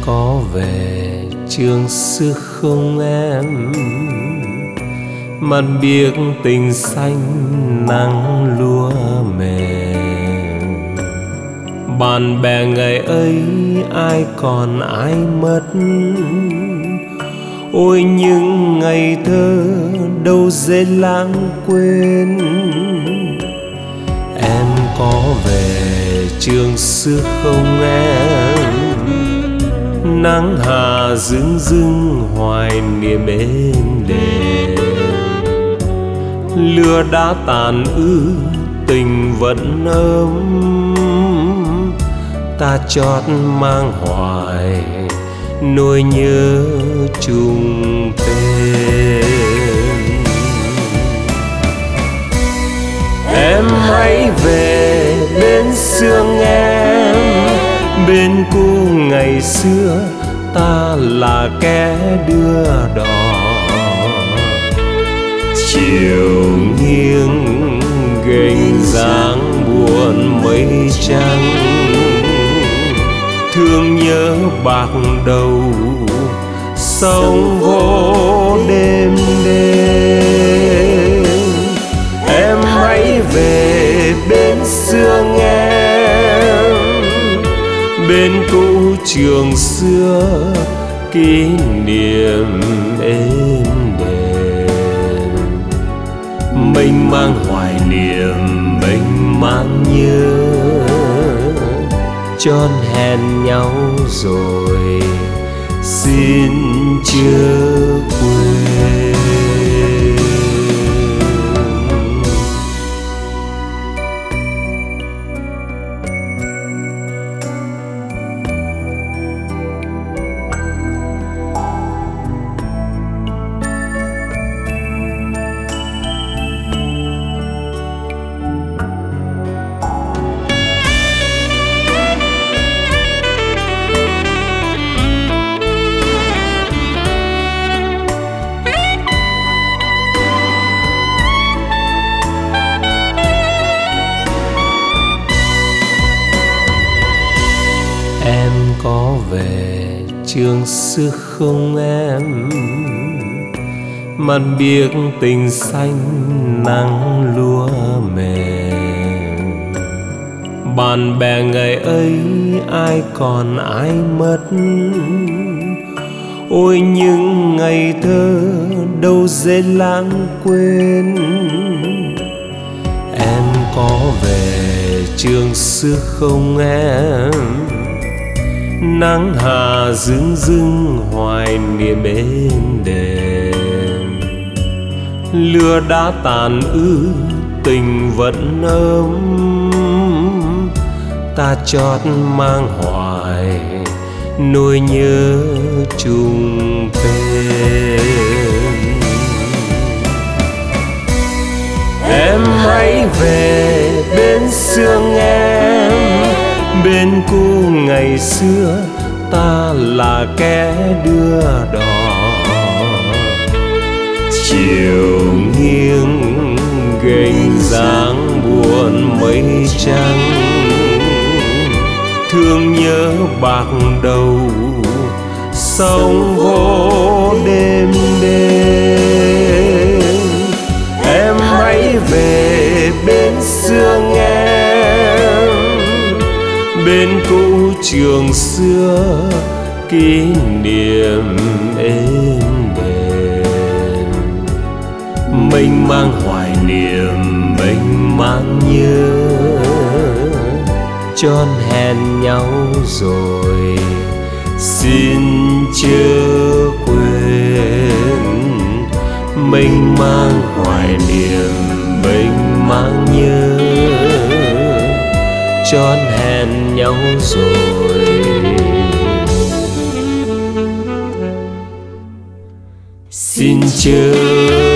có về trường xưa không em? Mặt biếc tình xanh nắng lúa mềm. Bạn bè ngày ấy ai còn ai mất. Ôi những ngày thơ đâu dễ lãng quên. Em có về trường xưa không em? Nắng hà rưng rưng hoài niệm êm đềm. Lửa đã tàn ư tình vẫn ấm. Ta chót mang hoài nỗi nhớ chung tên. Em hãy về bên sương em, bên cũ ngày xưa ta là kẻ đưa đò. Chiều nghiêng gánh dáng buồn mây trắng, thương nhớ bạc đầu sông vô đêm đêm. Em hãy về bên sương em, bên cũ trường xưa kỷ niệm êm đềm. Mênh mang hoài niệm mênh mang nhớ, chót hẹn nhau rồi xin chớ quên. Em có về trường xưa không em? Mặt biếc tình xanh nắng lúa mềm. Bạn bè ngày ấy ai còn ai mất. Ôi những ngày thơ đâu dễ lãng quên. Em có về trường xưa không em? Nắng hà rưng rưng hoài niệm êm đềm. Lửa đã tàn ư tình vẫn ấm. Ta chót mang hoài nỗi nhớ chung tên. Em hãy về bên sương em, bên cũ ngày xưa ta là kẻ đưa đò. Chiều nghiêng gánh dáng buồn mây trắng, thương nhớ bạc đầu sông vô đêm đêm. Em hãy về bên sương em, bên cũ trường xưa kỷ niệm êm đềm. Mênh mang hoài niệm mênh mang nhớ, chót hẹn nhau rồi xin chớ quên. Mênh mang hoài niệm mênh mang nhớ, chót hẹn nhau rồi xin chớ